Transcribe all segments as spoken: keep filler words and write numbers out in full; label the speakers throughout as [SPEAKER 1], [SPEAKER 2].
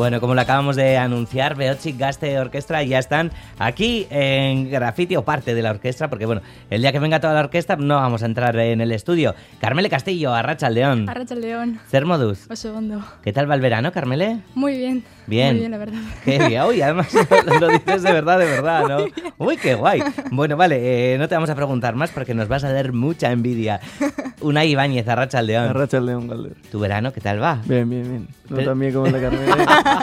[SPEAKER 1] Bueno, como lo acabamos de anunciar, Beochic Gazte Orquestra ya están aquí en Graffiti o parte de la orquesta, porque bueno, el día que venga toda la orquesta no vamos a entrar en el estudio. Carmele Castillo, Arratsaldeon.
[SPEAKER 2] Arratsaldeon.
[SPEAKER 1] Zer moduz.
[SPEAKER 2] Oso ondo.
[SPEAKER 1] ¿Qué tal va el verano, Carmele?
[SPEAKER 2] Muy bien.
[SPEAKER 1] Bien.
[SPEAKER 2] Muy bien, la verdad.
[SPEAKER 1] Qué bien. Uy, además lo dices de verdad, de verdad, ¿no? Uy, qué guay. Bueno, vale, eh, no te vamos a preguntar más porque nos vas a dar mucha envidia. Unai Ibáñez, Arratsaldeon.
[SPEAKER 3] Arratsaldeon, Galder.
[SPEAKER 1] ¿Tu verano qué tal va?
[SPEAKER 3] Bien, bien, bien. No
[SPEAKER 1] Pero...
[SPEAKER 3] tan bien como el de Carmele.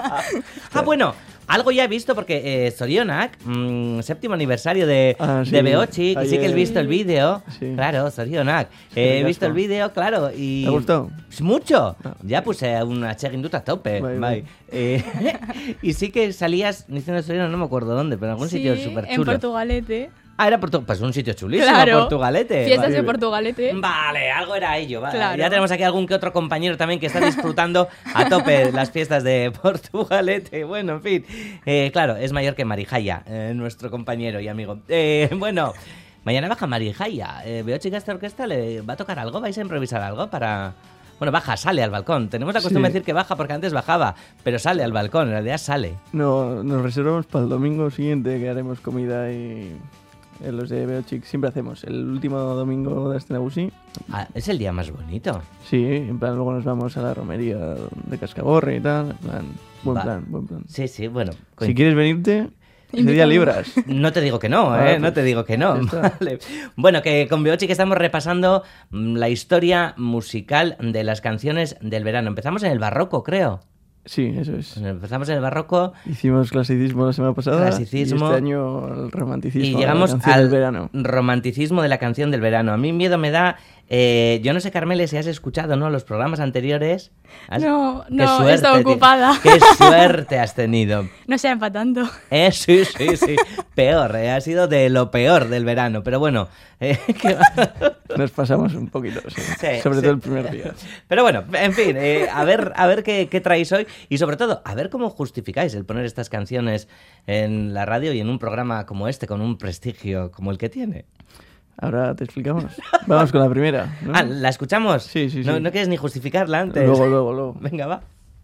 [SPEAKER 1] Ah, bueno, algo ya he visto porque eh, Zorionak, mmm, séptimo aniversario de,
[SPEAKER 3] ah, sí.
[SPEAKER 1] de Beochic, y sí que he
[SPEAKER 3] Ayer...
[SPEAKER 1] visto el vídeo.
[SPEAKER 3] Sí.
[SPEAKER 1] Claro, Zorionak. Eh, he visto el vídeo, claro, y...
[SPEAKER 3] ¿Te ha gustado?
[SPEAKER 1] Mucho.
[SPEAKER 3] Ah,
[SPEAKER 1] ya puse una check-in a tope.
[SPEAKER 3] Bye,
[SPEAKER 1] bye.
[SPEAKER 3] bye.
[SPEAKER 1] Eh, y sí que salías diciendo Zorionak, no me acuerdo dónde, pero en algún
[SPEAKER 2] sí,
[SPEAKER 1] sitio súper chulo.
[SPEAKER 2] en Portugalete.
[SPEAKER 1] Ah, era Portu- pues un sitio chulísimo,
[SPEAKER 2] Claro.
[SPEAKER 1] Portugalete.
[SPEAKER 2] Fiestas
[SPEAKER 1] vale.
[SPEAKER 2] de Portugalete.
[SPEAKER 1] Vale, algo era ello. Vale.
[SPEAKER 2] Claro.
[SPEAKER 1] Ya tenemos aquí algún que otro compañero también que está disfrutando a tope las fiestas de Portugalete. Bueno, en fin. Eh, claro, es mayor que Marijaya, eh, nuestro compañero y amigo. Eh, bueno, mañana baja Marijaya. Eh, Beochic Gazte Orquesta, ¿le va a tocar algo? ¿Vais a improvisar algo para...? Bueno, baja, sale al balcón. Tenemos la costumbre
[SPEAKER 3] Sí.
[SPEAKER 1] de decir que baja porque antes bajaba, pero sale al balcón, en realidad sale.
[SPEAKER 3] No, nos reservamos para el domingo siguiente que haremos comida y... En los de Beochic siempre hacemos el último domingo de este Nagusi.
[SPEAKER 1] Ah, es el día más bonito.
[SPEAKER 3] Sí, en plan luego nos vamos a la romería de Cascaborre y tal. En plan, buen
[SPEAKER 1] Va.
[SPEAKER 3] plan, buen plan.
[SPEAKER 1] Sí, sí, bueno.
[SPEAKER 3] Si quieres venirte, ese
[SPEAKER 2] Invítame.
[SPEAKER 3] día libras.
[SPEAKER 1] No te digo que no,
[SPEAKER 3] Ah,
[SPEAKER 1] ¿eh?
[SPEAKER 3] pues,
[SPEAKER 1] no te digo que no.
[SPEAKER 3] ya está.
[SPEAKER 1] Vale. Bueno, que con Beochic estamos repasando mm, la historia musical de las canciones del verano. Empezamos en el barroco, creo.
[SPEAKER 3] Sí, eso es.
[SPEAKER 1] Empezamos en el barroco
[SPEAKER 3] Hicimos clasicismo la semana pasada.
[SPEAKER 1] Clasicismo.
[SPEAKER 3] Y este año el romanticismo.
[SPEAKER 1] y
[SPEAKER 3] de la
[SPEAKER 1] llegamos
[SPEAKER 3] canción
[SPEAKER 1] al
[SPEAKER 3] del verano.
[SPEAKER 1] romanticismo de la canción del verano. A mí miedo me da... eh, yo no sé, Carmele, si has escuchado, ¿no?, los programas anteriores. ¿Has-
[SPEAKER 2] No,
[SPEAKER 1] Qué
[SPEAKER 2] no,
[SPEAKER 1] suerte,
[SPEAKER 2] he estado
[SPEAKER 1] tío.
[SPEAKER 2] ocupada.
[SPEAKER 1] Qué suerte has tenido.
[SPEAKER 2] No sea empatando.
[SPEAKER 1] Eh, sí, sí, sí. Peor, eh, ha sido de lo peor del verano. Pero bueno, eh, ¿qué va?
[SPEAKER 3] Nos pasamos un poquito, sí.
[SPEAKER 1] Sí,
[SPEAKER 3] Sobre
[SPEAKER 1] sí.
[SPEAKER 3] todo el primer día.
[SPEAKER 1] Pero bueno, en fin, eh, a ver, a ver qué, qué traéis hoy y sobre todo, a ver cómo justificáis el poner estas canciones en la radio y en un programa como este, con un prestigio como el que tiene.
[SPEAKER 3] Ahora te explicamos. Vamos con la primera, ¿no?
[SPEAKER 1] Ah, ¿la escuchamos?
[SPEAKER 3] Sí, sí,
[SPEAKER 1] ¿No,
[SPEAKER 3] sí.
[SPEAKER 1] no quieres ni justificarla antes?
[SPEAKER 3] Luego, luego, luego.
[SPEAKER 1] Venga, va.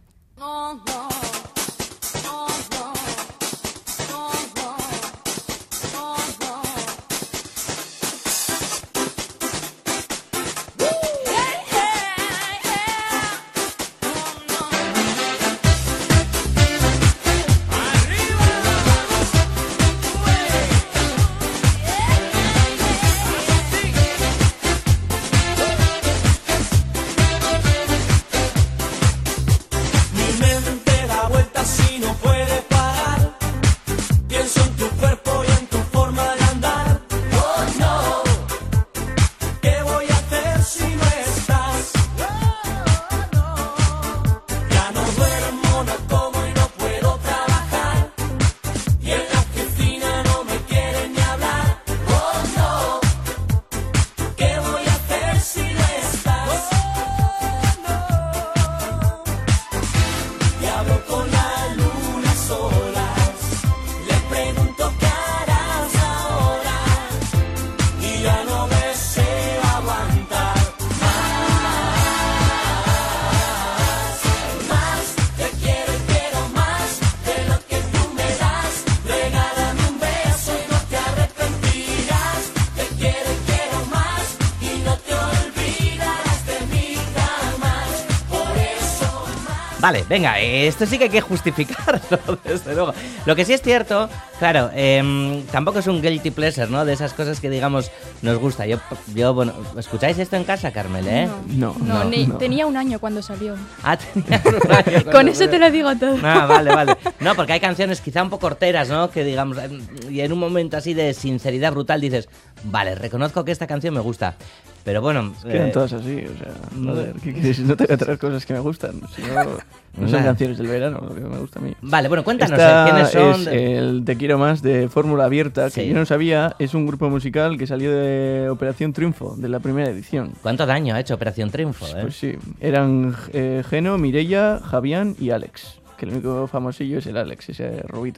[SPEAKER 4] Mi mente da vueltas y no puede parar. Pienso en tu cuerpo y en tu forma de andar. Oh no, ¿qué voy a hacer si no estás? Ya no duermo, no como y no puedo trabajar. Y en la oficina no me quieren ni hablar. Oh no, ¿qué voy a hacer si no estás? Y hablo con la luna a solas, le pregunto qué harás ahora, y ya no deseo aguantar más, más, te quiero y quiero más de lo que tú me das, regálame un beso y no te arrepentirás, te quiero y quiero más, y no te olvidarás de mí jamás, por eso más.
[SPEAKER 1] Vale, venga, eh, esto sí que hay que justificarlo, desde luego. Lo que sí es cierto, claro, eh, tampoco es un guilty pleasure, ¿no? De esas cosas que, digamos, nos gusta. Yo, yo bueno, ¿escucháis esto en casa, Carmel, eh?
[SPEAKER 3] No,
[SPEAKER 2] No,
[SPEAKER 3] no,
[SPEAKER 2] ni-
[SPEAKER 3] no.
[SPEAKER 2] tenía un año cuando salió.
[SPEAKER 1] Ah, tenía un año cuando
[SPEAKER 2] Con eso
[SPEAKER 1] salió.
[SPEAKER 2] te lo digo todo.
[SPEAKER 1] Ah, vale, vale. No, porque hay canciones quizá un poco horteras, ¿no? Que digamos, eh, y en un momento así de sinceridad brutal dices, vale, reconozco que esta canción me gusta. Pero bueno...
[SPEAKER 3] Quedan
[SPEAKER 1] eh,
[SPEAKER 3] todas así, o sea, joder, ¿qué quieres? No te voy a traer cosas que me gustan. Si no, no son
[SPEAKER 1] Nada.
[SPEAKER 3] canciones del verano, lo que me gusta a mí.
[SPEAKER 1] Vale, bueno, cuéntanos,
[SPEAKER 3] Esta
[SPEAKER 1] eh, ¿quiénes son?
[SPEAKER 3] es el Te Quiero Más de Fórmula Abierta, que
[SPEAKER 1] Sí.
[SPEAKER 3] yo no sabía, es un grupo musical que salió de Operación Triunfo, de la primera edición.
[SPEAKER 1] ¿Cuánto daño ha hecho Operación Triunfo, eh?
[SPEAKER 3] Pues sí, eran eh, Geno, Mireia, Javián y Alex, que el único famosillo es el Alex, ese rubito.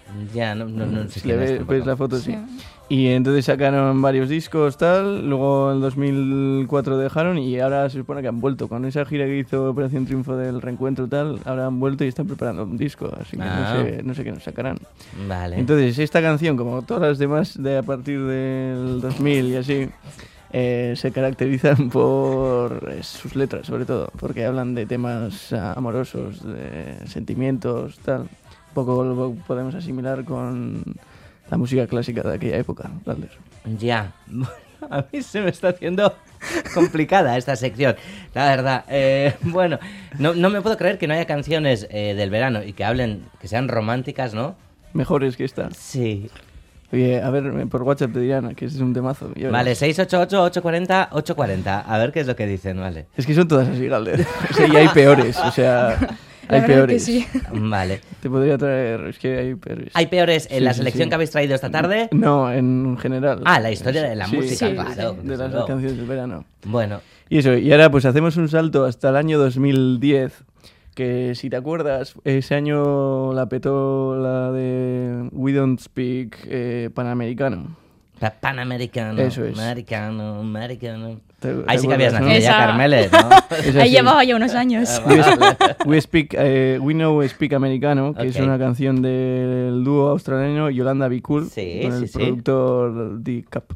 [SPEAKER 1] Ya, no, no, no sé
[SPEAKER 3] Si le
[SPEAKER 1] quién es
[SPEAKER 3] ves,
[SPEAKER 1] tampoco.
[SPEAKER 3] ves la foto, sí.
[SPEAKER 2] Sí.
[SPEAKER 3] Y entonces sacaron varios discos, tal, luego en dos mil cuatro dejaron y ahora se supone que han vuelto. Con esa gira que hizo Operación Triunfo del Reencuentro, tal, ahora han vuelto y están preparando un disco, así que
[SPEAKER 1] Ah.
[SPEAKER 3] no sé, no sé qué nos sacarán.
[SPEAKER 1] Vale.
[SPEAKER 3] Entonces, esta canción, como todas las demás de a partir del dos mil y así, eh, se caracterizan por eh, sus letras, sobre todo, porque hablan de temas ah, amorosos, de sentimientos, tal. Un poco lo podemos asimilar con la música clásica de aquella época, Valder.
[SPEAKER 1] Ya. A mí se me está haciendo complicada esta sección, la verdad. Eh, bueno, no, no me puedo creer que no haya canciones eh, del verano y que hablen, que sean románticas, ¿no?
[SPEAKER 3] Mejores que esta.
[SPEAKER 1] Sí.
[SPEAKER 3] Oye, a ver, por WhatsApp te dirán que ese es un temazo. Ya
[SPEAKER 1] Vale,
[SPEAKER 3] verás.
[SPEAKER 1] seis ocho ocho, ocho cuatro cero, ocho cuatro cero. A ver qué es lo que dicen, vale.
[SPEAKER 3] Es que son todas así, Galder. O sea, y hay peores, o sea,
[SPEAKER 2] La
[SPEAKER 3] hay
[SPEAKER 2] verdad
[SPEAKER 3] peores.
[SPEAKER 2] que sí.
[SPEAKER 1] Vale.
[SPEAKER 3] Te podría traer, es que hay peores.
[SPEAKER 1] ¿Hay peores en
[SPEAKER 3] Sí,
[SPEAKER 1] la
[SPEAKER 3] sí,
[SPEAKER 1] selección
[SPEAKER 3] sí.
[SPEAKER 1] que habéis traído esta tarde?
[SPEAKER 3] No, en general.
[SPEAKER 1] Ah, la historia de la
[SPEAKER 3] Sí,
[SPEAKER 1] música,
[SPEAKER 2] sí,
[SPEAKER 1] claro.
[SPEAKER 2] sí.
[SPEAKER 3] De
[SPEAKER 1] desde
[SPEAKER 3] las
[SPEAKER 1] luego.
[SPEAKER 3] canciones del verano.
[SPEAKER 1] Bueno,
[SPEAKER 3] Y eso, y ahora pues hacemos un salto hasta el año dos mil diez, que si te acuerdas, ese año la petó la de We Don't Speak eh, Panamericano.
[SPEAKER 1] pa- Panamericano.
[SPEAKER 3] Eso es.
[SPEAKER 1] Americano, americano.
[SPEAKER 3] ¿Te-
[SPEAKER 1] Ahí
[SPEAKER 3] te
[SPEAKER 1] sí que habías
[SPEAKER 3] acuerdas, no?
[SPEAKER 1] nacido ya,
[SPEAKER 2] Esa-
[SPEAKER 1] Carmele, ¿no?
[SPEAKER 3] Es
[SPEAKER 2] Ahí
[SPEAKER 3] así.
[SPEAKER 2] llevaba ya unos años.
[SPEAKER 1] Ah,
[SPEAKER 3] We,
[SPEAKER 1] vale.
[SPEAKER 3] we speak, eh, We Know Speak Americano, que es
[SPEAKER 1] Ok.
[SPEAKER 3] una canción del dúo australiano Yolanda Be Cool,
[SPEAKER 1] Sí,
[SPEAKER 3] con
[SPEAKER 1] sí,
[SPEAKER 3] el
[SPEAKER 1] sí.
[SPEAKER 3] productor D. Cap.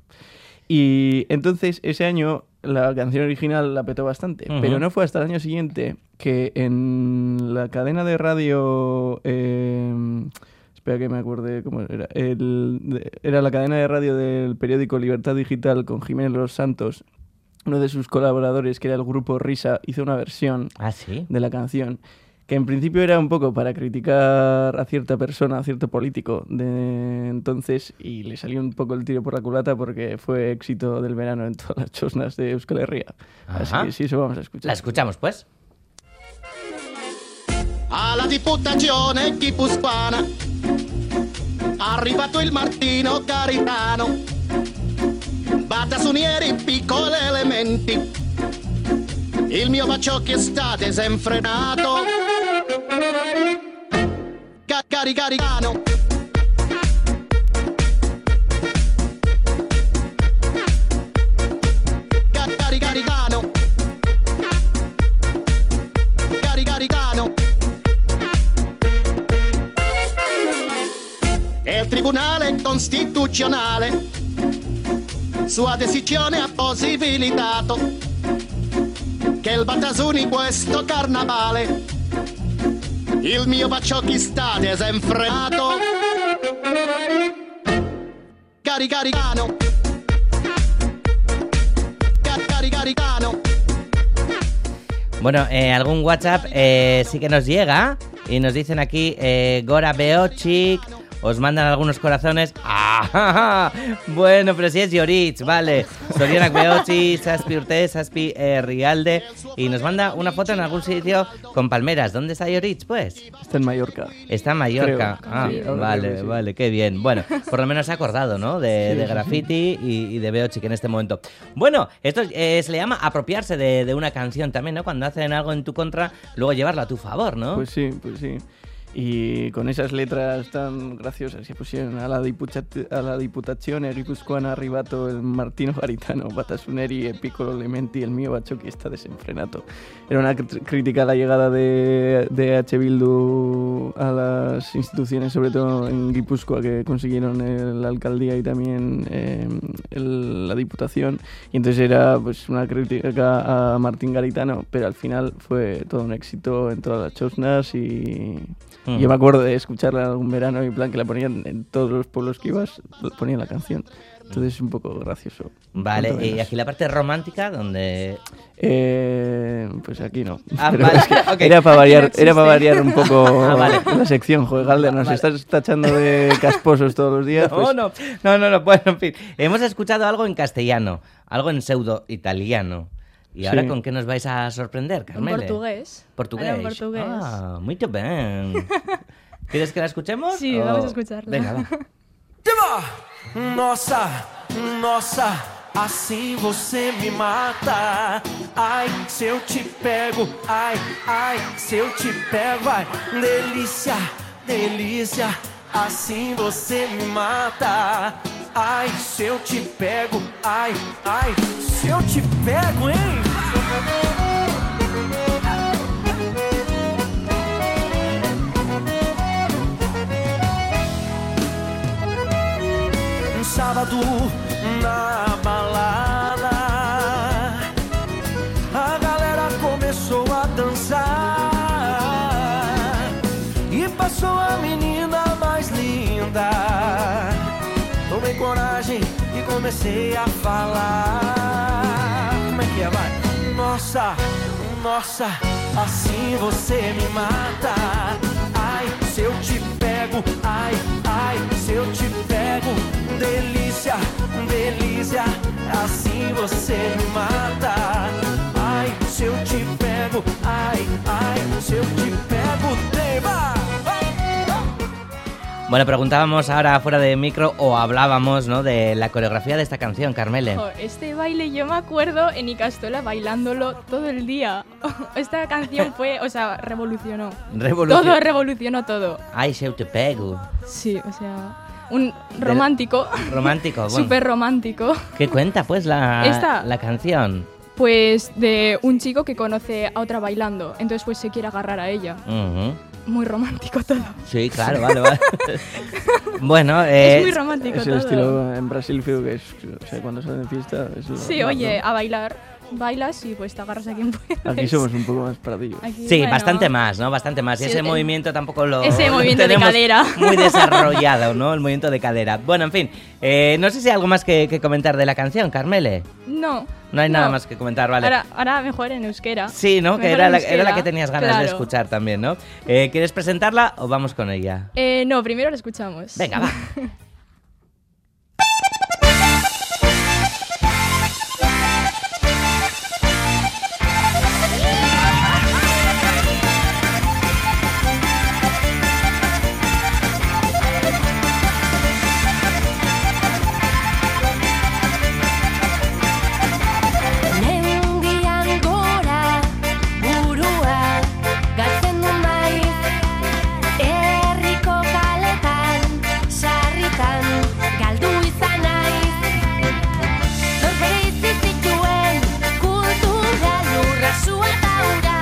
[SPEAKER 3] Y entonces ese año la canción original la petó bastante,
[SPEAKER 1] Ujú.
[SPEAKER 3] pero no fue hasta el año siguiente que en la cadena de radio... eh, espera que me acuerde cómo era. El- de- era la cadena de radio del periódico Libertad Digital con Jiménez Los Santos. Uno de sus colaboradores, que era el grupo Risa, hizo una versión
[SPEAKER 1] Ah, sí.
[SPEAKER 3] de la canción que en principio era un poco para criticar a cierta persona, a cierto político de entonces, y le salió un poco el tiro por la culata porque fue éxito del verano en todas las chosnas de Euskal Herria. Así
[SPEAKER 1] Ajá.
[SPEAKER 3] que sí, eso vamos a escuchar.
[SPEAKER 1] La escuchamos, pues.
[SPEAKER 5] Alla Diputazione Guipuscoana, arrivato il Martino Garitano, battazzonieri piccoli elementi, il mio Baciocchi sta desenfrenato, Ca- cari caricano. Ca- cari caricano. Cari caricano. E il Tribunale Costituzionale sua decisione ha possibilitato che il Battazzoni questo carnavale il mio Baciocchi sta desenfrenato. Cari caricano. Ca- Cari caricano.
[SPEAKER 1] Bueno, eh, algún WhatsApp eh, sí que nos llega y nos dicen aquí eh, Gora Beochik, os mandan algunos corazones. ¡Ah! Bueno, pero si es Yoritz, vale. Sorianak Beochik, Saspi Urte, Saspi eh, Rialde, y nos manda una foto en algún sitio con palmeras. ¿Dónde está Yoritz, pues?
[SPEAKER 3] Está en Mallorca.
[SPEAKER 1] Está en Mallorca.
[SPEAKER 3] Creo,
[SPEAKER 1] Ah,
[SPEAKER 3] sí, ahora creo
[SPEAKER 1] vale,
[SPEAKER 3] que sí.
[SPEAKER 1] vale, qué bien. Bueno, por lo menos se ha acordado, ¿no? De,
[SPEAKER 3] Sí,
[SPEAKER 1] de
[SPEAKER 3] sí, sí.
[SPEAKER 1] graffiti y, y de Beochik en este momento. Bueno, esto eh, se le llama apropiarse de, de una canción también, ¿no? Cuando hacen algo en tu contra, luego llevarlo a tu favor, ¿no?
[SPEAKER 3] Pues sí, pues sí. Y con esas letras tan graciosas se pusieron a la, diputat- a la Diputazione Guipuscoana arrivato el Martino Garitano, Battazzoneri e Piccolo Elementi, el mio Baciocchi está desenfrenato. Era una cr- crítica a la llegada de, de H. Bildu a las instituciones, sobre todo en Guipúzcoa, que consiguieron el- la alcaldía y también eh, el- la Diputación. Y entonces era pues una crítica a Martín Garitano, pero al final fue todo un éxito en todas las chosnas y...
[SPEAKER 1] Mm.
[SPEAKER 3] Yo me acuerdo de escucharla algún verano y en plan que la ponían en todos los pueblos que ibas, ponían la canción. Entonces es un poco gracioso.
[SPEAKER 1] Vale,
[SPEAKER 3] Cuanto
[SPEAKER 1] y
[SPEAKER 3] menos.
[SPEAKER 1] aquí la parte romántica donde...
[SPEAKER 3] Eh, pues aquí no.
[SPEAKER 1] Ah,
[SPEAKER 3] Pero
[SPEAKER 1] vale,
[SPEAKER 3] es que
[SPEAKER 1] ok.
[SPEAKER 3] Era para
[SPEAKER 2] Aquí no
[SPEAKER 3] variar, era para
[SPEAKER 2] existe.
[SPEAKER 3] variar un poco
[SPEAKER 1] Ah, vale.
[SPEAKER 3] la sección. Joder, Galder, nos
[SPEAKER 1] Vale.
[SPEAKER 3] estás tachando de casposos todos los días.
[SPEAKER 1] No,
[SPEAKER 3] pues,
[SPEAKER 1] no, no, no, no, bueno, en fin. Hemos escuchado algo en castellano, algo en pseudo-italiano. ¿Y ahora
[SPEAKER 3] Sí.
[SPEAKER 1] con qué nos vais a sorprender,
[SPEAKER 2] En
[SPEAKER 1] Carmele?
[SPEAKER 2] portugués.
[SPEAKER 1] Portugués.
[SPEAKER 2] Era en portugués.
[SPEAKER 1] Ah, muy bien. ¿Quieres que la escuchemos?
[SPEAKER 2] Sí,
[SPEAKER 1] O-
[SPEAKER 2] vamos a escucharla.
[SPEAKER 1] Venga, va.
[SPEAKER 6] Nossa, nossa, assim você me mata. Ai, se eu te pego, ai, ai, se eu te pego, ai, delícia, delícia, assim você me mata. Ai, se eu te pego, ai, ai, se eu te pego, hein? Um sábado na balada, a galera começou a dançar e passou a menina mais linda. Tomei coragem e comecei a falar. Como é que é, vai? Nossa, nossa, assim você me mata. Ai, se eu te pego, ai, ai, se eu te pego. Delícia, delícia, assim você me mata. Ai, se eu te pego, ai, ai, se eu te pego, tema.
[SPEAKER 1] Bueno, preguntábamos ahora fuera de micro o hablábamos, ¿no?, de la coreografía de esta canción, Carmele.
[SPEAKER 2] Jo, este baile yo me acuerdo en Icastola bailándolo todo el día. Esta canción fue, o sea, revolucionó.
[SPEAKER 1] Revolución.
[SPEAKER 2] Todo revolucionó todo.
[SPEAKER 1] Ay, se eu te pego.
[SPEAKER 2] Sí, o sea, un romántico.
[SPEAKER 1] Romántico, bueno.
[SPEAKER 2] Súper romántico.
[SPEAKER 1] ¿Qué cuenta, pues, la,
[SPEAKER 2] Esta.
[SPEAKER 1] la canción?
[SPEAKER 2] Pues de un chico que conoce a otra bailando, entonces pues se quiere agarrar a ella.
[SPEAKER 1] Uh-huh.
[SPEAKER 2] Muy romántico todo.
[SPEAKER 1] Sí, claro, vale, vale. Bueno, eh,
[SPEAKER 2] Es muy romántico
[SPEAKER 3] Es
[SPEAKER 2] todo.
[SPEAKER 3] el estilo en Brasil, creo que es, o sea, cuando salen de fiesta. Es lo
[SPEAKER 2] Sí,
[SPEAKER 3] más,
[SPEAKER 2] oye,
[SPEAKER 3] ¿no?
[SPEAKER 2] a bailar. Bailas y pues te agarras a quien puedes.
[SPEAKER 3] Aquí somos un poco más paradillos.
[SPEAKER 2] Aquí,
[SPEAKER 1] Sí,
[SPEAKER 2] bueno,
[SPEAKER 1] bastante más, ¿no? Bastante más. Y
[SPEAKER 2] Sí,
[SPEAKER 1] ese
[SPEAKER 2] el-
[SPEAKER 1] movimiento tampoco lo
[SPEAKER 2] ese
[SPEAKER 1] lo
[SPEAKER 2] movimiento de
[SPEAKER 1] tenemos
[SPEAKER 2] cadera.
[SPEAKER 1] muy desarrollado, ¿no? El movimiento de cadera. Bueno, en fin, eh, no sé si hay algo más que, que comentar de la canción, Carmele.
[SPEAKER 2] No.
[SPEAKER 1] No hay nada más que comentar, vale.
[SPEAKER 2] Ahora, ahora mejor en euskera.
[SPEAKER 1] Sí, ¿no? Que
[SPEAKER 2] Mejor
[SPEAKER 1] era
[SPEAKER 2] en
[SPEAKER 1] la, era la
[SPEAKER 2] euskera.
[SPEAKER 1] que tenías ganas de
[SPEAKER 2] Claro.
[SPEAKER 1] escuchar también, ¿no? Eh, ¿Quieres presentarla o vamos con ella?
[SPEAKER 2] Eh, no, primero la escuchamos.
[SPEAKER 1] Venga, va.
[SPEAKER 7] Mendian gora, burua, galtzen du maiz. Herriko kaletan, sarritan, galdu izan naiz. Norbere itzi zituen, kultura lurra sua eta ura.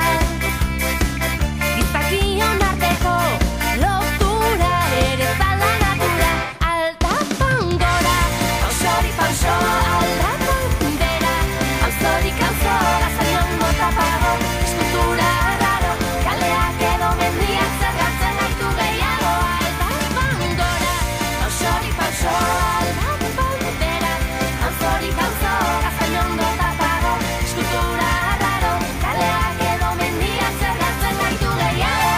[SPEAKER 7] Gizakion arteko, lotura ere zala natura. Aldapan gora, pausori pauso, aldapan bera. Auzorik auzo, gazaion mota pago, eskultura raro, kaleak edo mendiak zergatzen gaitu gehiago. Aldapan gora, pausorik pauso, aldapan bera. Auzorik auzo, gazaion mota pago, eskultura raro, kaleak edo mendiak zergatzen gaitu gehiago.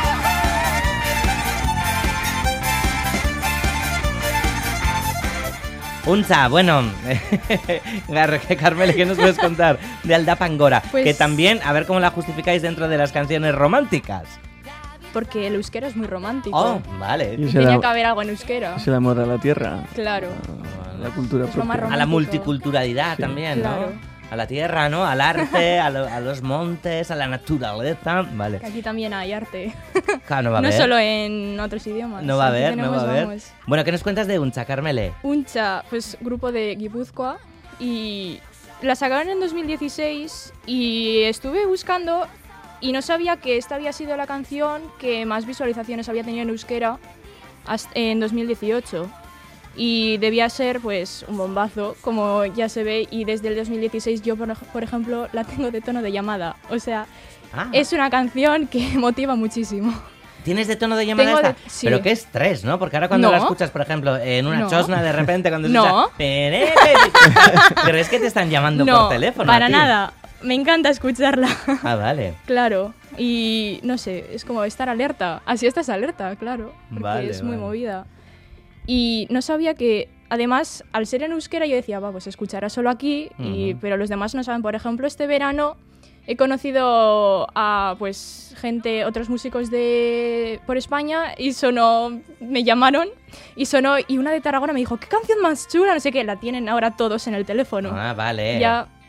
[SPEAKER 1] Unza, bueno, Gar- Carmele, ¿qué nos puedes contar de Aldapangora?
[SPEAKER 2] Pues-
[SPEAKER 1] Que también, a ver cómo la justificáis dentro de las canciones románticas.
[SPEAKER 2] Porque el euskera es muy romántico.
[SPEAKER 1] Oh, vale.
[SPEAKER 3] Y es
[SPEAKER 2] Tenía
[SPEAKER 3] el,
[SPEAKER 2] que haber algo en euskera.
[SPEAKER 3] es el amor a la tierra,
[SPEAKER 2] Claro.
[SPEAKER 3] a la cultura
[SPEAKER 2] Es lo más
[SPEAKER 3] propia.
[SPEAKER 1] A la
[SPEAKER 2] romántico.
[SPEAKER 1] multiculturalidad también,
[SPEAKER 2] Claro.
[SPEAKER 1] ¿no? A la tierra, ¿no? Al arte, a, lo- a los montes, a la naturaleza. Vale.
[SPEAKER 2] Que aquí también hay arte.
[SPEAKER 1] Claro, no va a
[SPEAKER 2] No
[SPEAKER 1] haber.
[SPEAKER 2] solo en otros idiomas.
[SPEAKER 1] No va a
[SPEAKER 2] Aquí
[SPEAKER 1] haber, no
[SPEAKER 2] tenemos,
[SPEAKER 1] va a haber.
[SPEAKER 2] vamos,
[SPEAKER 1] Bueno, ¿qué nos cuentas de Uncha, Carmele?
[SPEAKER 2] Uncha, pues grupo de Guipúzcoa. Y la sacaron en dos mil dieciséis y estuve buscando y no sabía que esta había sido la canción que más visualizaciones había tenido en euskera hasta- en dos mil dieciocho. Y debía ser pues un bombazo, como ya se ve, y desde el dos mil dieciséis yo, por, ej- por ejemplo, la tengo de tono de llamada. O sea,
[SPEAKER 1] Ah,
[SPEAKER 2] es una canción que motiva muchísimo.
[SPEAKER 1] ¿tienes de tono de llamada
[SPEAKER 2] Tengo
[SPEAKER 1] esta?
[SPEAKER 2] de- sí.
[SPEAKER 1] Pero qué estrés, ¿no? Porque ahora cuando
[SPEAKER 2] No.
[SPEAKER 1] la escuchas, por ejemplo, en una
[SPEAKER 2] No.
[SPEAKER 1] chosna de repente, cuando se
[SPEAKER 2] No.
[SPEAKER 1] escucha... ¿Crees que te están llamando
[SPEAKER 2] No,
[SPEAKER 1] por teléfono? a
[SPEAKER 2] para
[SPEAKER 1] ti?
[SPEAKER 2] nada. Me encanta escucharla.
[SPEAKER 1] Ah, vale.
[SPEAKER 2] Claro, y no sé, es como estar alerta. Así estás alerta, claro, porque
[SPEAKER 1] Vale,
[SPEAKER 2] es muy
[SPEAKER 1] vale.
[SPEAKER 2] movida. Y no sabía que, además, al ser en euskera yo decía, va, pues escuchará solo aquí, y,
[SPEAKER 1] Ujú.
[SPEAKER 2] pero los demás no saben. Por ejemplo, este verano he conocido a pues gente, otros músicos de por España, y sonó, me llamaron, y sonó, y una de Tarragona me dijo, qué canción más chula, no sé qué, la tienen ahora todos en el teléfono.
[SPEAKER 1] Ah, vale.
[SPEAKER 2] Ya,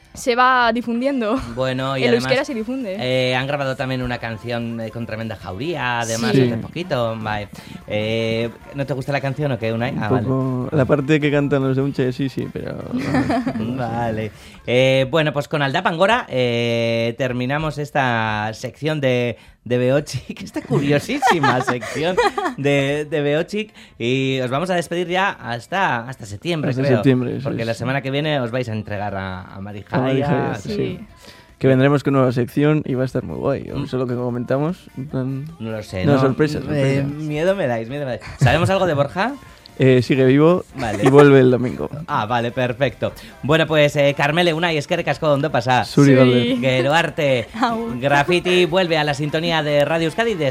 [SPEAKER 2] se va difundiendo.
[SPEAKER 1] Bueno, y
[SPEAKER 2] el
[SPEAKER 1] además
[SPEAKER 2] euskera se difunde.
[SPEAKER 1] eh, han grabado también una canción eh, con tremenda jauría, además,
[SPEAKER 3] Sí.
[SPEAKER 1] hace poquito. Vale. Eh, ¿No te gusta la canción o qué, Unai?
[SPEAKER 3] Un
[SPEAKER 1] Ah,
[SPEAKER 3] poco... La parte que cantan los de Unche, sí, sí, pero...
[SPEAKER 1] vale. Vale. Eh, bueno, pues con Aldap Angora eh, terminamos esta sección de, de Beochik, esta curiosísima sección de, de Beochik, y os vamos a despedir ya hasta, hasta septiembre,
[SPEAKER 3] Hasta
[SPEAKER 1] creo.
[SPEAKER 3] septiembre, eso
[SPEAKER 1] porque
[SPEAKER 3] es.
[SPEAKER 1] la semana que viene os vais a entregar a, a Marijaya.
[SPEAKER 3] A Marijaya,
[SPEAKER 2] Sí.
[SPEAKER 3] sí. Que vendremos con nueva sección y va a estar muy guay.
[SPEAKER 1] Mm.
[SPEAKER 3] Eso es lo que comentamos. En plan...
[SPEAKER 1] No lo sé,
[SPEAKER 3] No,
[SPEAKER 1] ¿no?
[SPEAKER 3] sorpresa,
[SPEAKER 1] Eh,
[SPEAKER 3] sorpresa.
[SPEAKER 1] miedo me dais, miedo me dais. ¿Sabemos algo de Borja?
[SPEAKER 3] Eh, sigue vivo
[SPEAKER 1] Vale.
[SPEAKER 3] y vuelve el domingo.
[SPEAKER 1] Ah, vale, perfecto. Bueno, pues eh, Carmele, Unai, eskerrik asko, ondo pasa.
[SPEAKER 3] Suri
[SPEAKER 2] Suri.
[SPEAKER 3] Galder.
[SPEAKER 1] Gero arte,
[SPEAKER 2] Agur.
[SPEAKER 1] Graffiti vuelve a la sintonía de Radio Euskadi de